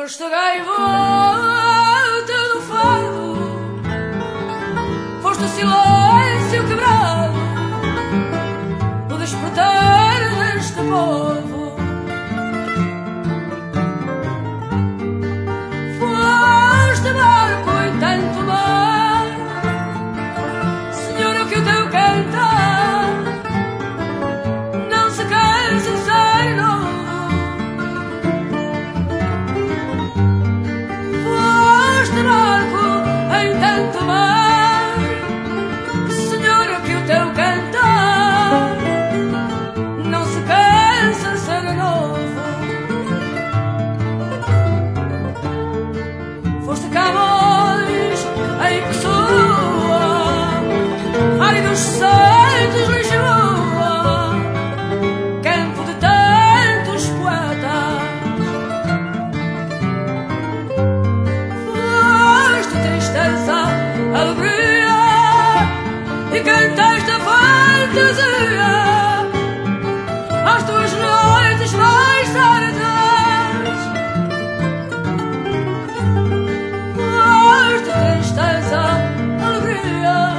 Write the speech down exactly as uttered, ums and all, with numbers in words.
Foste a gaivota do fado, foste o silêncio quebrado, o despertar deste povo. Foste barco em tanto mar, Senhora, que o teu cantar não se cansa de ser novo. Foste barco em tanto mar, Senhora, que o teu cantar não se cansa de ser novo. Foste Camões em Pessoa, Vale dos Santos, Lisboa, campo de tantos poetas. Foste tristeza, alegria e cantaste a fantasia às tuas noites mais tardas. Foste tristeza, alegria